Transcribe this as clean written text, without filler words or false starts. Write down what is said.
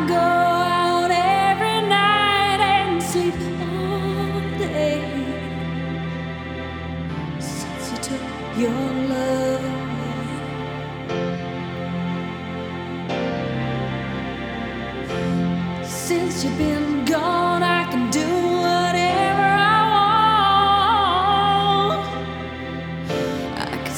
go out every night and sleep all day since you took your love away. Since you've been gone,